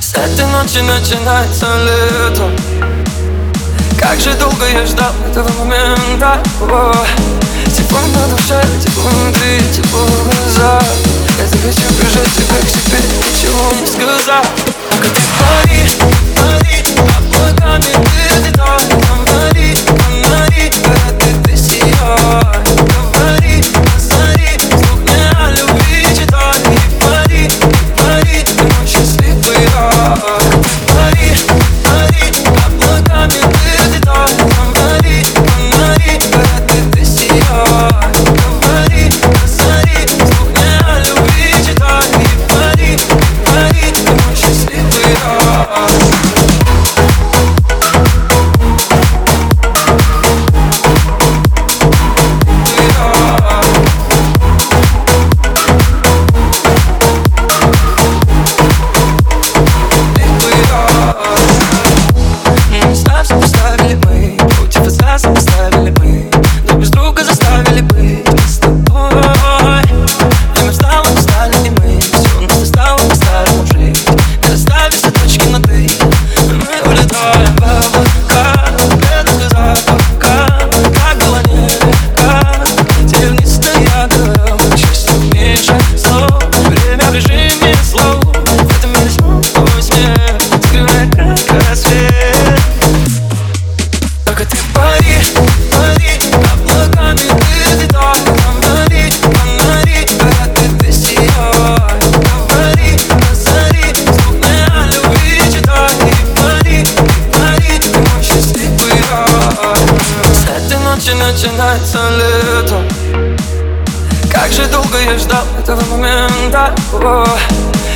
С этой ночи начинается лето. Как же долго я ждал этого момента. Тепло на душе, тепло внутри, тепло в глазах. Я захочу прижать тебя к себе, ничего не сказав. Только ты пари, пари, облаками ты летай. Фонари, фонари, когда ты сияй. Говори, позари, вслух мне о любви читай. И пари, пари, ты мой счастливый рай. Пари, пари, облаками ты летай. Фонари, фонари, когда ты сияй. Говори, позари, вслух мне о любви читай. И пари, пари, ты мой счастливый рай. Начинается лето. Как же долго я ждал этого момента.